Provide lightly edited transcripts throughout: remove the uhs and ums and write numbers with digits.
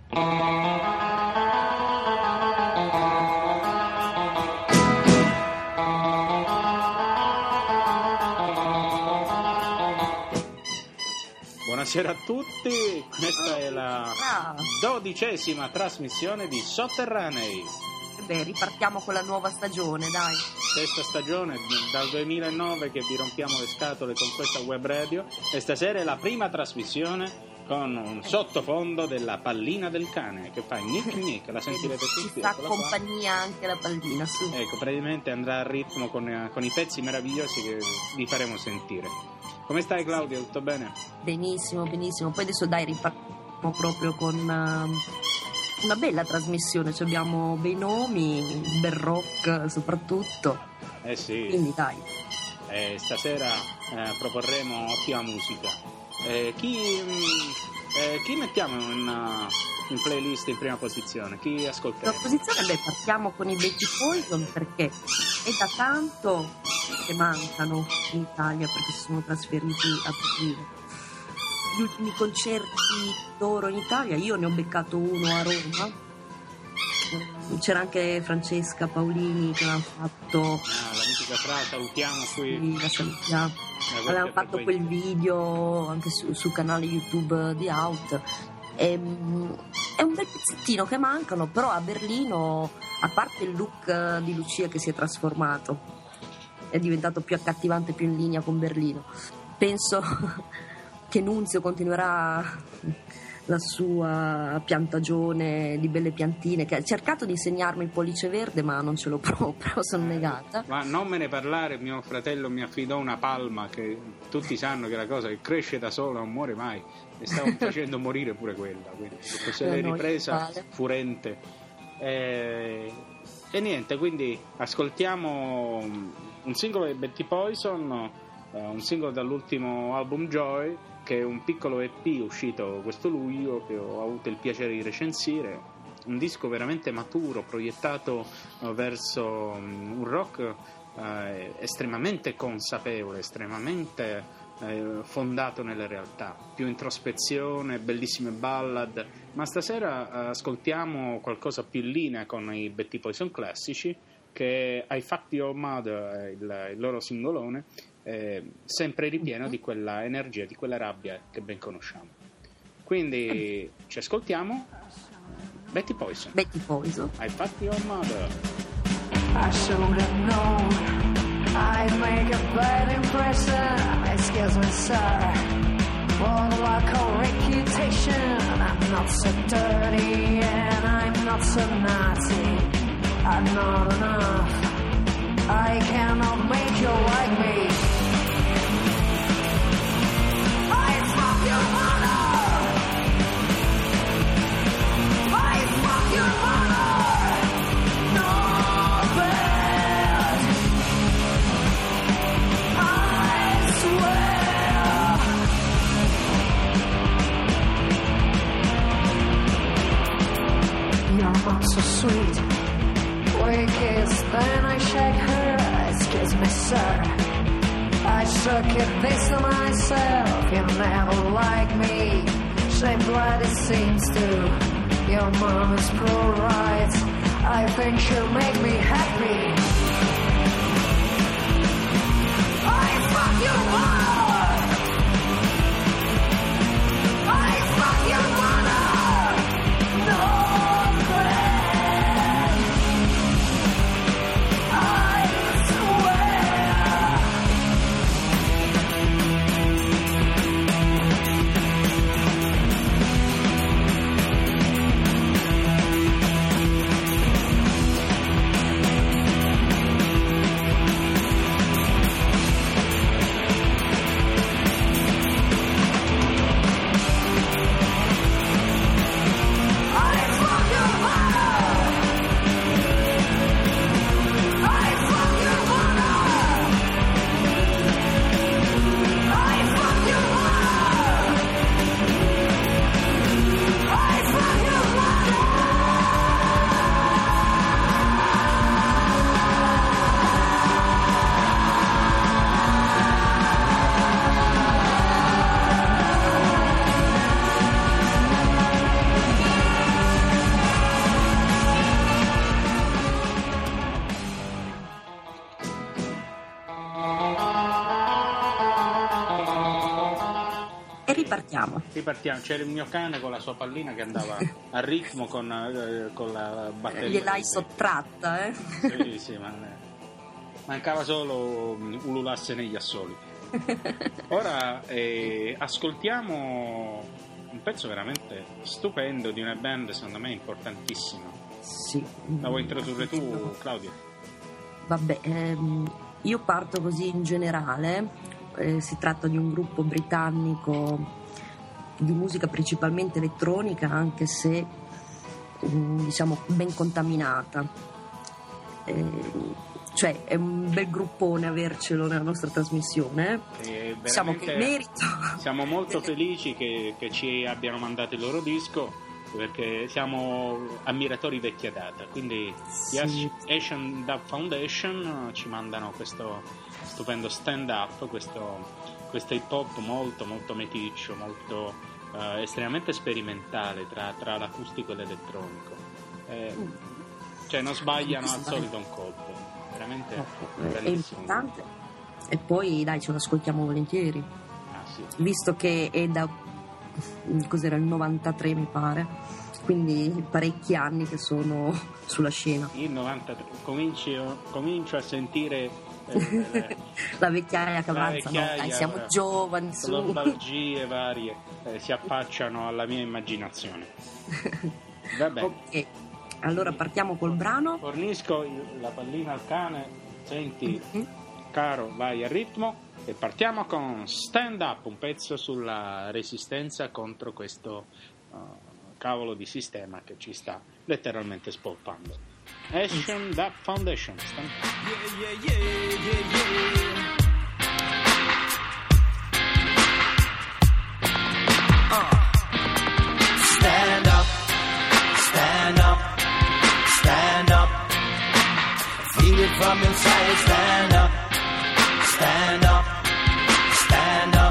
Buonasera a tutti, questa è la 12ª trasmissione di Sotterranei. Beh, ripartiamo con la nuova stagione, dai. Sesta stagione, dal 2009 che vi rompiamo le scatole con questa web radio, e stasera è la prima trasmissione con un sottofondo della pallina del cane che fa nick nick, la sentirete tutti. Ci sta compagnia anche la pallina, su. Ecco, praticamente andrà a ritmo con i pezzi meravigliosi che vi faremo sentire. Come stai, Claudia? Tutto bene? Benissimo, benissimo. Poi adesso dai, ripartiamo proprio con una bella trasmissione. Ci abbiamo bei nomi, bel rock soprattutto. Sì. Quindi dai. Stasera proporremo ottima musica. Chi mettiamo in playlist in prima posizione? Chi ascolteremo? In prima posizione, partiamo con i Betty Poison, perché è da tanto che mancano in Italia, perché si sono trasferiti a Berlino. Gli ultimi concerti loro in Italia, io ne ho beccato uno a Roma. C'era anche Francesca Paolini che aveva fatto la mitica Fra, salutiamo qui. Sì, la salutiamo. Avevamo fatto quel video anche sul canale YouTube di Out. È un bel pezzettino che mancano, però a Berlino, a parte il look di Lucia che si è trasformato, è diventato più accattivante, più in linea con Berlino. Penso che Nunzio continuerà la sua piantagione di belle piantine, che ha cercato di insegnarmi il pollice verde, ma non ce l'ho proprio, sono negata. Ma non me ne parlare, mio fratello mi affidò una palma che tutti sanno che è la cosa che cresce da sola, non muore mai, e stavo facendo morire pure quella, quindi se l'è ripresa furente. E niente, quindi ascoltiamo un singolo di Betty Poison, un singolo dall'ultimo album Joy, che è un piccolo EP uscito questo luglio, che ho avuto il piacere di recensire. Un disco veramente maturo, proiettato verso un rock estremamente consapevole, estremamente fondato nelle realtà, più introspezione, bellissime ballad. Ma stasera ascoltiamo qualcosa più in linea con i Betty Poison classici, che I Fucked Your Mother, il loro singolone, sempre ripieno di quella energia, di quella rabbia che ben conosciamo. Quindi ci ascoltiamo Betty Poison. Betty Poison. I Fucked Your Mother. I should have known I'd make a bad impression. Excuse me, sir, for the local reputation. I'm not so dirty and I'm not so naughty. I'm not enough. I cannot make you like me. I fuck your mother. I fuck your mother. No bad. I swear. You're not so sweet. We kiss, then I shake her. Excuse me, sir, I shook it this to myself. You never like me. Shame blood it seems to. Your mom is pro-right. I think she'll make me happy. I fuck your mother. I fuck your mother. No. Ripartiamo. C'era il mio cane con la sua pallina che andava a ritmo con la batteria. Gliel'hai sottratta, Sì, ma mancava solo ululasse negli assoli. Ora ascoltiamo un pezzo veramente stupendo di una band secondo me importantissima. Sì. La vuoi introdurre tu, Claudia? Vabbè, io parto così in generale. Si tratta di un gruppo britannico di musica principalmente elettronica, anche se diciamo ben contaminata. Cioè è un bel gruppone avercelo nella nostra trasmissione. Diciamo che merito. Siamo molto felici che ci abbiano mandato il loro disco, perché siamo ammiratori vecchia data, quindi sì. Gli Asian Dub Foundation ci mandano questo stupendo stand up, questo hip hop molto molto meticcio, molto estremamente sperimentale tra l'acustico e l'elettronico, cioè non sbagliano al solito un colpo, veramente è importante. E poi dai, ce lo ascoltiamo volentieri, sì. Visto che è da cos'era il 93 mi pare, quindi parecchi anni che sono sulla scena. Il 93 comincio a sentire la vecchiaia che avanza, no? Dai, siamo giovani, su. Nostalgie varie si affacciano alla mia immaginazione. Va bene. Ok, allora partiamo col brano. Fornisco la pallina al cane, senti, caro, vai a ritmo e partiamo con Stand Up, un pezzo sulla resistenza contro questo cavolo di sistema che ci sta letteralmente spolpando. Asian Dub Foundation. Stand Up. Stand up, stand up, stand up. Feel it from inside. Stand up, stand up, stand up.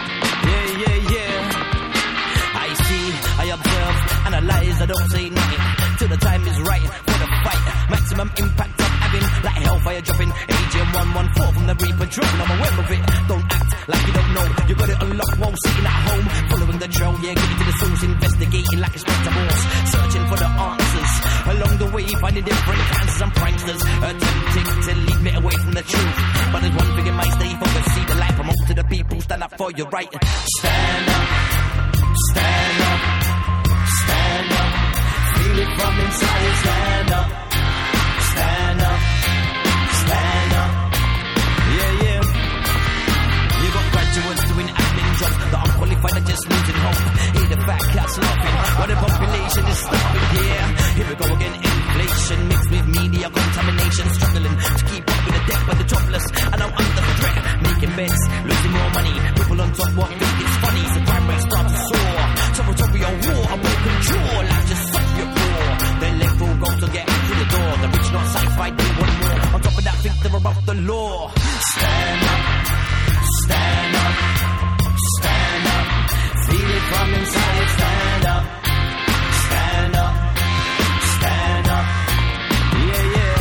Yeah. I see, I observe, analyze, I don't say nothing till the time is right for the fight. Maximum impact I'm having, like hellfire dropping. AGM 114 from the Reaper dropping. I'm aware of it. Don't act like you don't know. You got it unlocked while sitting at home, following the trail. Yeah, getting to the source, investigating like Inspector Morse, searching for the answers. Along the way, finding different answers and pranksters, attempting to lead me away from the truth. But there's one thing in my stay focused. See the light, promote to the people. Stand up for your right. Stand up, stand up, stand up. Feel it from inside. Stand up, stand up, stand up. Yeah. You got graduates doing admin jobs, the unqualified are just losing hope. Hear the fat cats laughing while the population is stopping. Yeah, here we go again. Inflation mixed with media contamination, struggling to keep up with the debt by the jobless, and I'm under threat. Making bets, losing more money. People on top what think it's funny. The crime rate starts to soar. Territorial war, I'm more control. Life just suck your poor. Then let go to get through the door. The rich not satisfied, they want more. On top of that, think they're above the law. Stand up, stand up, stand up. Feel it from inside. Stand up, stand up, stand up. Yeah.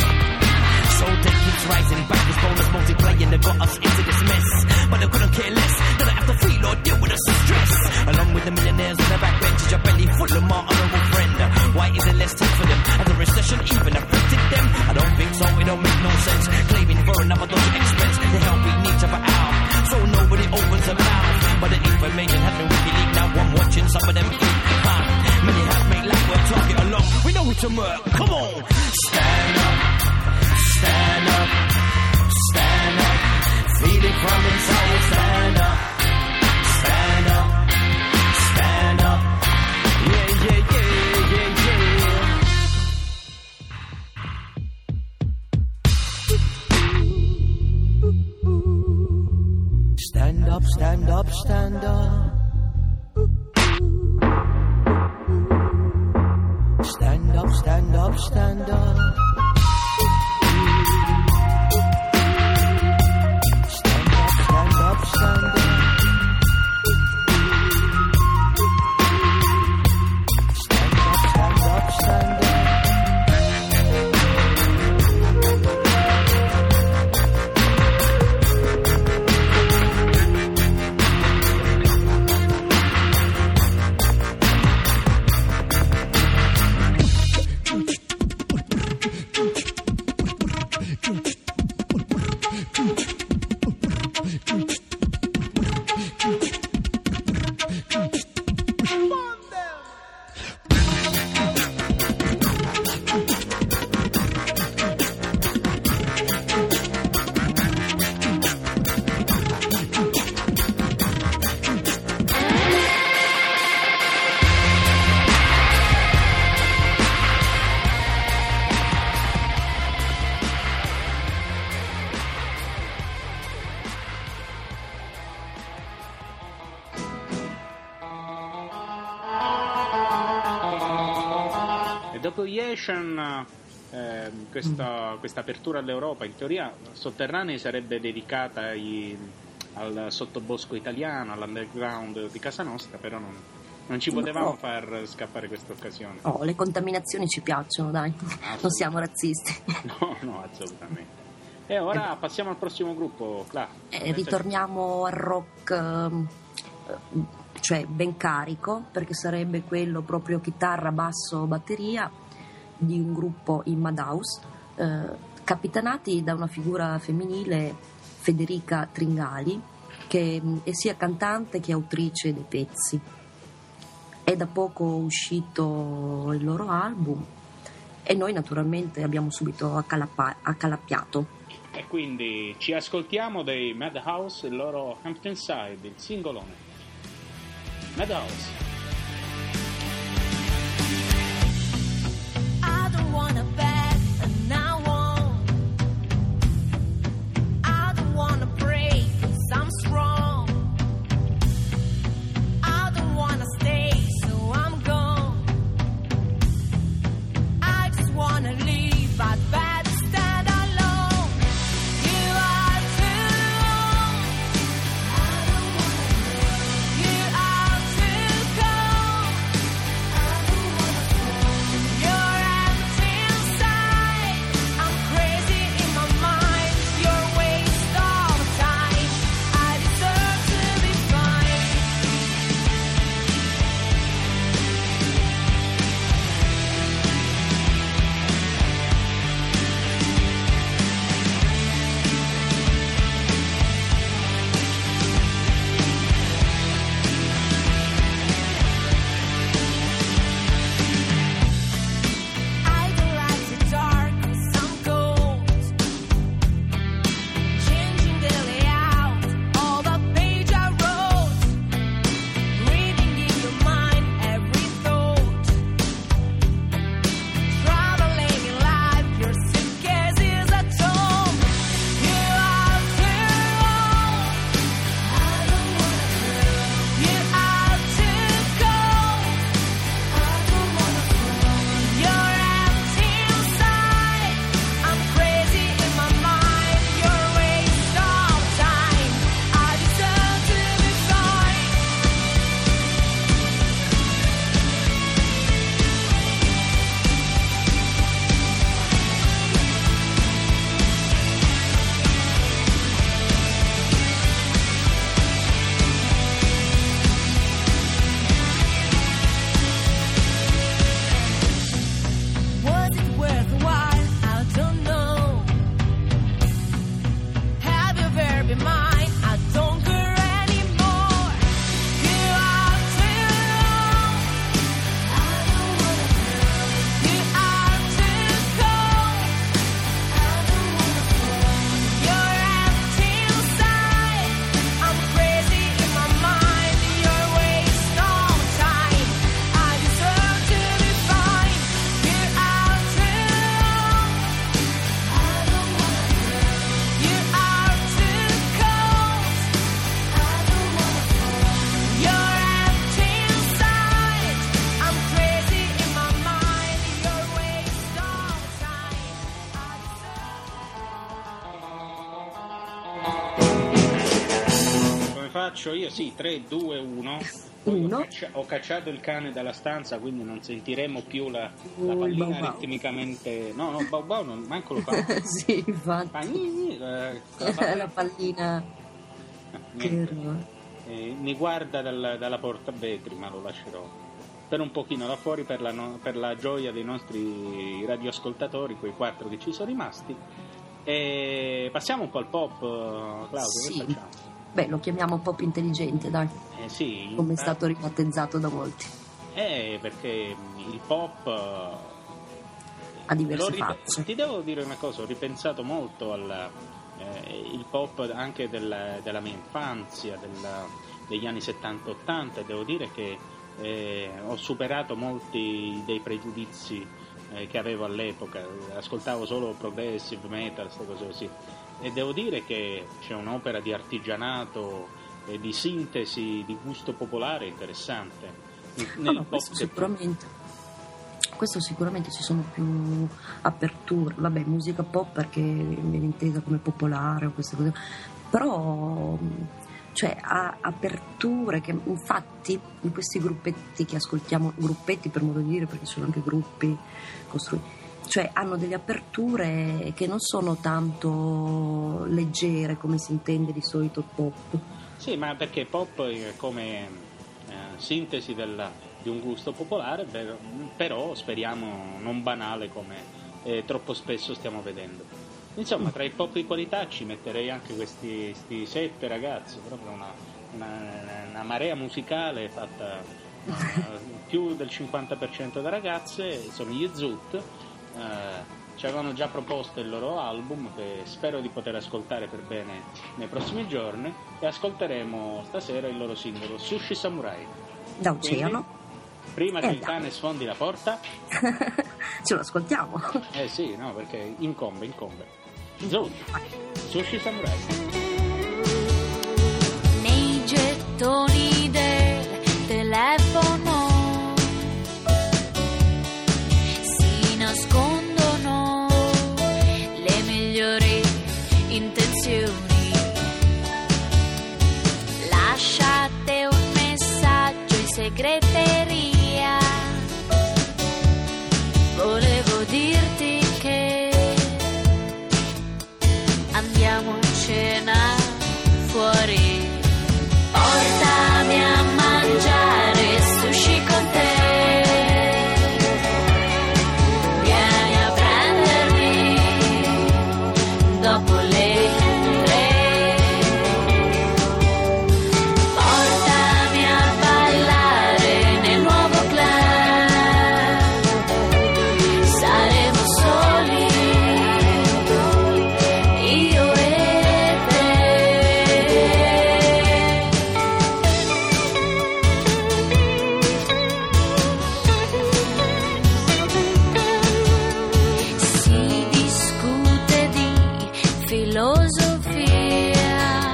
So debt keeps rising, back is bonus multiplying. They got us into this mess, but they couldn't care less. They don't have to feel or deal with the stress. Along with the millionaires on the backbench, your belly full of my honorable friend. Why is it less time for them? Has the recession even affected them? I don't think so, it don't make no sense. Claiming for another dodgy expense, the help we need to put out. So nobody opens their mouth. But the information has been WikiLeaks, now I'm watching some of them eat. Many have made life work, target along. We know who to murk, come on. Stand up, stand up, stand up. Feel it from inside. Stand up, stand up, stand up. Yeah. Stand up, stand up, stand up. Stand up, stand up, stand up. Stand up, stand up. dopo Yeshan, questa apertura all'Europa, in teoria Sotterranei sarebbe dedicata al sottobosco italiano, all'underground di casa nostra, però non ci potevamo far scappare questa occasione. Oh, le contaminazioni ci piacciono, dai, non siamo razzisti. No, assolutamente. E ora passiamo al prossimo gruppo, Cla. Ritorniamo al rock, cioè ben carico, perché sarebbe quello proprio chitarra, basso, batteria, di un gruppo in Madhouse, capitanati da una figura femminile, Federica Tringali, che è sia cantante che autrice dei pezzi. È da poco uscito il loro album e noi naturalmente abbiamo subito accalappiato. E quindi ci ascoltiamo dei Madhouse, il loro Hamptonside, il singolone. Madhouse. I don't wanna bet and I won't. I don't wanna break 'cause I'm strong. I don't wanna stay, so I'm gone. I just wanna leave, I'd better stand alone. You are too you are too cold. You're empty inside. I'm crazy in my mind. You're a waste of time. I deserve to be fine. I don't like the dark 'cause I'm cold. Changing the layout, all the page I wrote. Reading in your mind every thought. Traveling in life, your suitcase is at home. You are too old. You are too cold. You're empty inside. I'm crazy in my mind. You're a waste of time. I deserve to be fine. Was it worthwhile? I don't know. Have you ever been mine? I don't care anymore. You are too old. You are too cold. You're empty inside. I'm crazy in my mind. You're a waste of time. I deserve to be fine. You are too old. You are too cold. You're empty inside. I'm crazy in my mind. You're a waste of time. Come faccio io? Sì, 3, 2, 1. Uno. Ho cacciato il cane dalla stanza, quindi non sentiremo più la pallina Bau bau. ritmicamente. No, Bau Bau non, manco lo fa. Sì, infatti. Fa gni, La pallina che niente. era. Mi guarda dalla porta vetri, ma lo lascerò per un pochino là fuori per la gioia dei nostri radioascoltatori, quei 4 che ci sono rimasti. E passiamo un po' al pop, Claudio, Sì. che facciamo? Beh, lo chiamiamo pop intelligente, dai, Sì, come è stato ribattezzato da molti. perché il pop Ha diverse facce. ti devo dire una cosa, ho ripensato molto il pop anche della mia infanzia, degli anni 70-80, e devo dire che ho superato molti dei pregiudizi che avevo all'epoca. Ascoltavo solo progressive metal, queste cose così, e devo dire che c'è un'opera di artigianato e di sintesi di gusto popolare interessante nel pop Questo sicuramente. questo sicuramente ci sono più aperture. Vabbè, musica pop perché viene intesa come popolare o queste cose, però cioè ha aperture che infatti in questi gruppetti che ascoltiamo, gruppetti per modo di dire perché sono anche gruppi costruiti, cioè hanno delle aperture che non sono tanto leggere come si intende di solito pop. Sì, ma perché pop è come sintesi di un gusto popolare, però speriamo non banale come troppo spesso stiamo vedendo. Insomma, tra il pop di qualità ci metterei anche questi 7 ragazzi, proprio una marea musicale fatta più del 50% da ragazze, sono gli Zoot. Ci avevano già proposto il loro album che spero di poter ascoltare per bene nei prossimi giorni, e ascolteremo stasera il loro singolo Sushi Samurai Da Oceano. Quindi, prima che il cane sfondi la porta ce lo ascoltiamo. Sì, no, perché incombe Zoot, Sushi Samurai. Nei gettoni del telefono si nascondono le migliori intenzioni. Lasciate un messaggio in segreteria. Volevo dirti che andiamo a cena fuori. Portami a mangiare sushi con te. Vieni a prendermi dopo le 3. Portami a ballare nel nuovo club. Saremo soli, io e te. Si discute di filosofia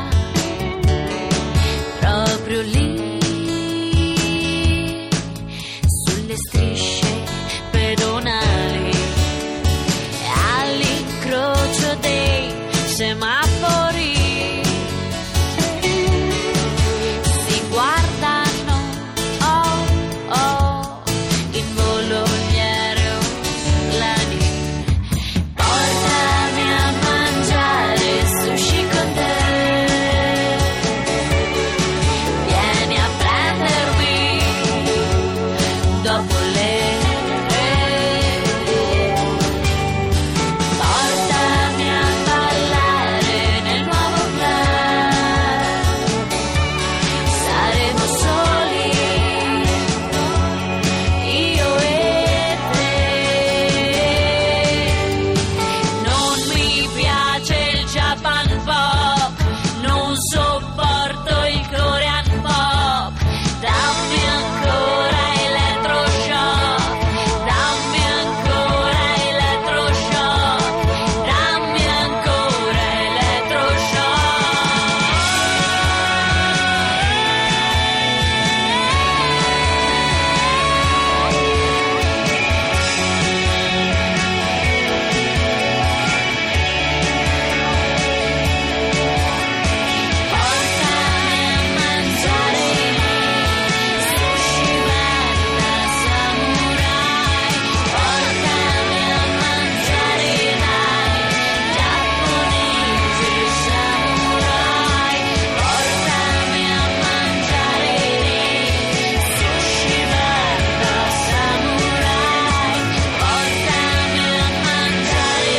proprio lì sulle strisce pedonali, all'incrocio dei semafori. Si guardano, in volo gli aeroplani. Portami a mangiare sushi con te. Vieni a prendermi dopo le 3. Portami a ballare nel nuovo club. Saremo soli, io e te. Non mi piace il Japan pop, non sopporto il Korean pop. Dammi ancora elettroshock, dammi ancora elettroshock, dammi ancora elettroshock. Portami a mangiare sushi da samurai. Portami a mangiare giapponese samurai. Portami a mangiare sushi da samurai. Portami a mangiare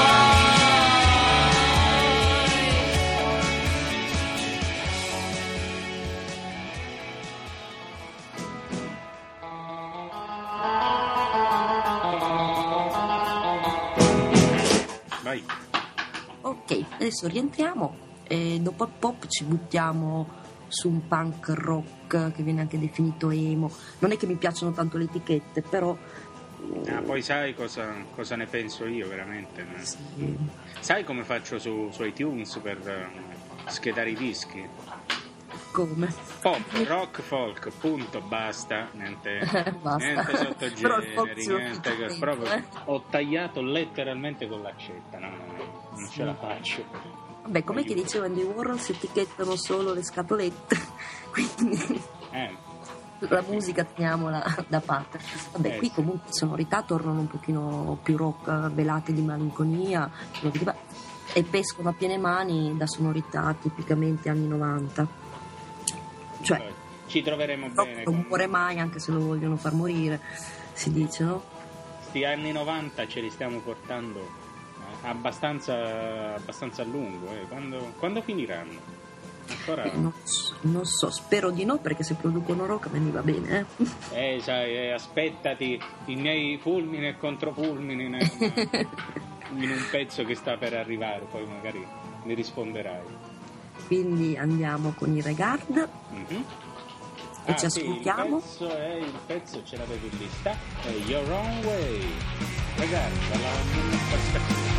Vai. Ok, adesso rientriamo e dopo il pop ci buttiamo su un punk rock che viene anche definito emo. Non è che mi piacciono tanto le etichette, però Poi sai cosa ne penso io veramente? sì. Sai come faccio su iTunes per schedare i dischi? Come? Pop, rock, folk, punto, basta, niente sottogeneri, Però il folk ce lo niente, dico proprio dentro, ho tagliato letteralmente con l'accetta, no, non ce la faccio. Vabbè, com'è che diceva Andy Warhol, si etichettano solo le scatolette, quindi la musica teniamola da parte. Vabbè, qui sì. comunque sonorità tornano un pochino più rock, velate di malinconia, e pescono a piene mani da sonorità tipicamente anni 90. Cioè, Ci troveremo bene. non muore mai, anche se lo vogliono far morire, si dice, no? Sti anni 90 ce li stiamo portando abbastanza a lungo. Quando finiranno? Ancora... non so, spero di no, perché se producono rock a me mi va bene, sai, aspettati i miei fulmini e controfulmini in un pezzo che sta per arrivare, poi magari mi risponderai. Quindi andiamo con i Regard e ci ascoltiamo. Il pezzo ce l'avevo in lista, è Your Own Way. Regard, dalla prospettiva.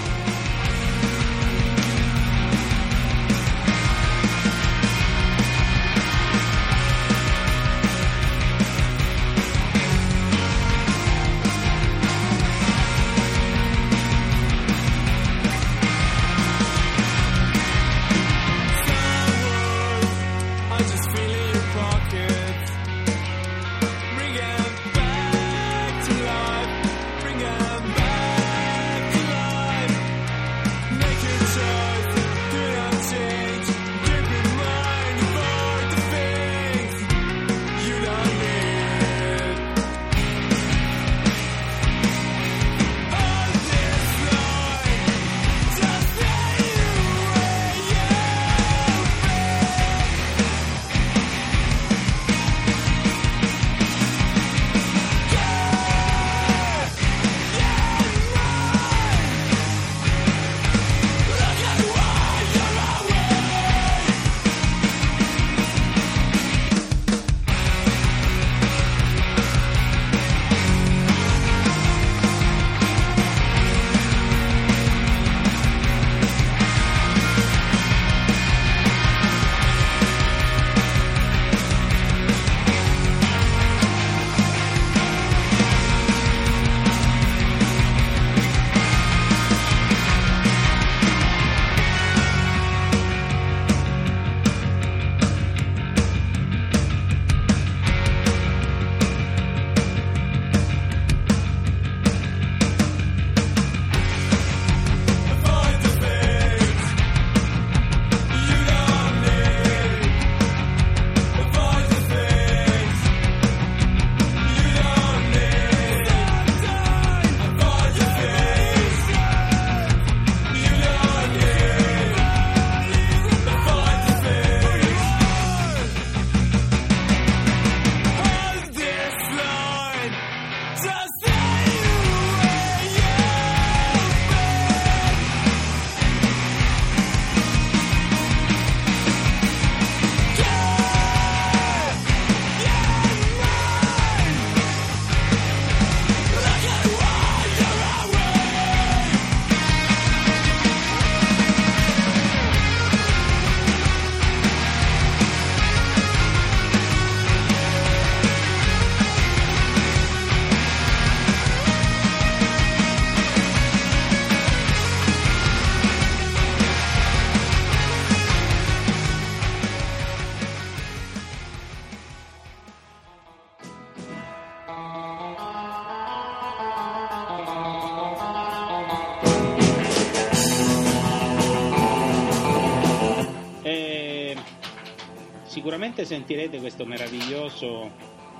Sicuramente sentirete questo meraviglioso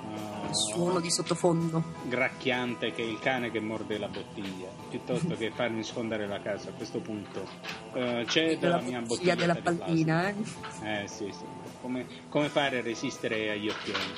suono di sottofondo gracchiante che è il cane che morde la bottiglia, piuttosto che farmi sfondare la casa. A questo punto cedo la mia bottiglia della pallina, sì. Come fare a resistere agli occhioni.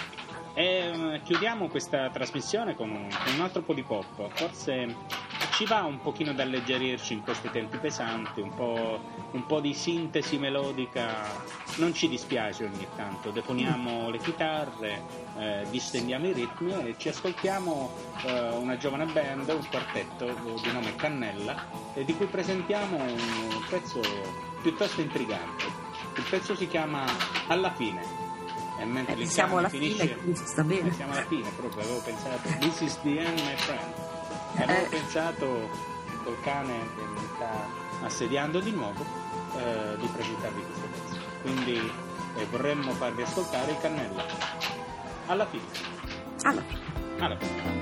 E chiudiamo questa trasmissione con un altro po' di pop. Forse ci va un pochino ad alleggerirci in questi tempi pesanti, un po' di sintesi melodica non ci dispiace ogni tanto. Deponiamo le chitarre, distendiamo i ritmi e ci ascoltiamo una giovane band, un quartetto di nome Cannella, e di cui presentiamo un pezzo piuttosto intrigante, pezzo si chiama Alla fine. E mentre il siamo cane alla fine, finisce, quindi si sta bene. siamo alla fine proprio, avevo pensato This is the end, my friend. Avevo pensato col cane che mi sta assediando di nuovo di presentarvi questo pezzo. Quindi vorremmo farvi ascoltare il Cannella. Alla fine. Alla fine. Alla fine.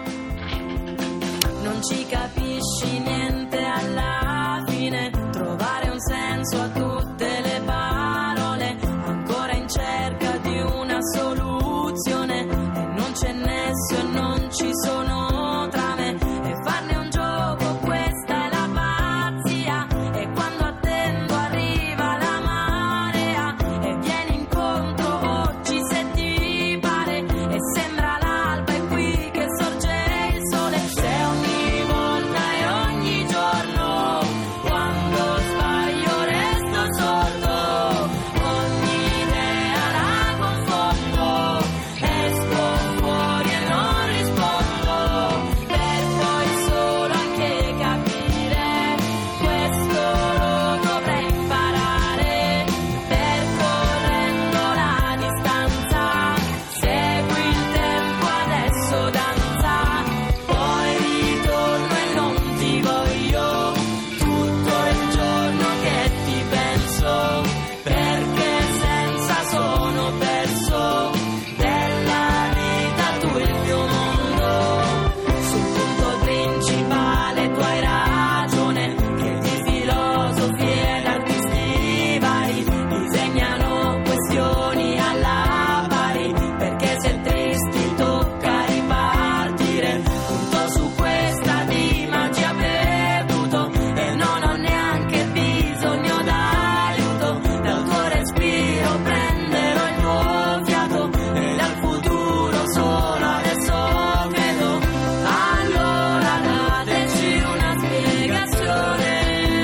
Non ci capisci niente alla fine, trovare un senso a tutte le parole, ancora in cerca di una soluzione, e non c'è nesso e non ci sono trame, e farne un gioco, questa è la pazzia, e quando attendo arriva la marea, e vieni incontro oggi se ti pare, e sembra l'alba è qui che sorge il sole, se ogni volta e ogni giorno, quando sbaglio resto sordo, ogni idea la confondo, esco fuori e non rispondo, per poi solo anche capire, questo lo dovrei imparare, percorrendo la distanza, segui il tempo adesso danza, poi ritorno e non ti voglio, tutto il giorno che ti penso, perché senza sono perso, della vita tu il mio mondo, sul punto principale tu hai ragione, che di filosofi ed artisti vari disegnano questioni alla pari, perché se tristi tocca ripartire, punto su questa di magia perduto, e non ho neanche bisogno d'aiuto, dal tuo respiro prenderò il tuo fiato, e dal futuro solo adesso credo, allora dateci una spiegazione,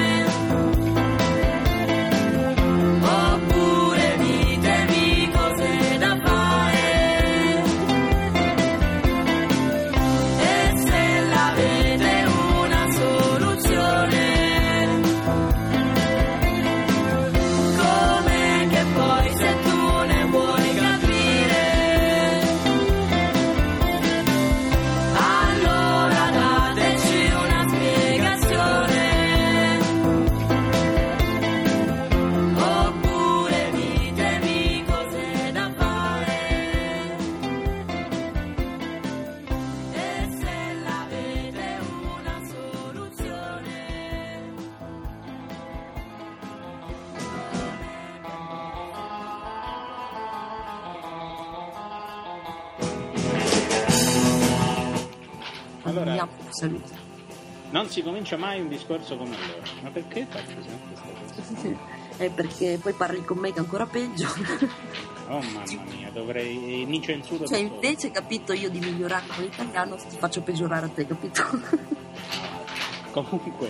oppure ditemi cos'è da fare, e se l'avete una soluzione, com'è che poi se tu ne vuoi capire, allora dateci una spiegazione, oppure ditemi cos'è da fare, e se l'avete una soluzione. Allora, Andiamo, saluto. non si comincia mai un discorso come allora. Ma perché faccio sempre questa cosa? È perché poi parli con me che è ancora peggio. Oh mamma mia, dovrei... mi censuro Cioè, da solo. invece, capito, io di migliorare con l'italiano ti faccio peggiorare a te, capito? Comunque,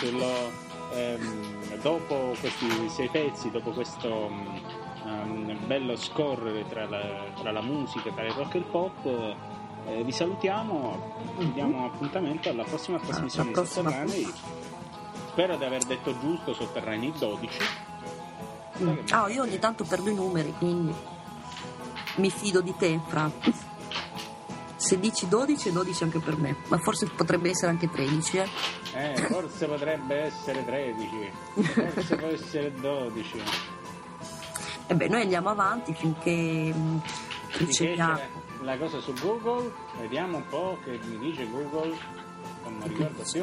dopo questi 6 pezzi, dopo questo bello scorrere tra la musica, tra il rock e il pop, vi salutiamo, vi diamo appuntamento alla prossima trasmissione di prossima Sotterranei. Spero di aver detto giusto, Sotterranei 12. Io ogni tanto perdo i numeri, quindi mi fido di te, Fra. Se dici 12 è 12 anche per me, ma forse potrebbe essere anche 13, Forse potrebbe essere 13, forse può essere 12. E beh, noi andiamo avanti finché riceviamo. C'è la cosa su Google, vediamo un po' che mi dice Google, non mi ricordo più.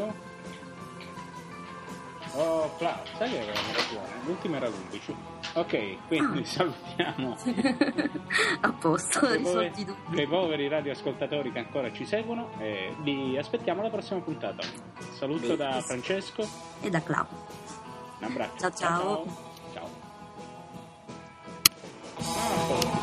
Oh, sai che avevamo ragione, l'ultimo era l'11. Ok, quindi salutiamo A posto, risolti i dubbi. quei poveri radioascoltatori che ancora ci seguono e vi aspettiamo alla prossima puntata. Saluto da Francesco E da Clau. un abbraccio. Ciao. Ciao.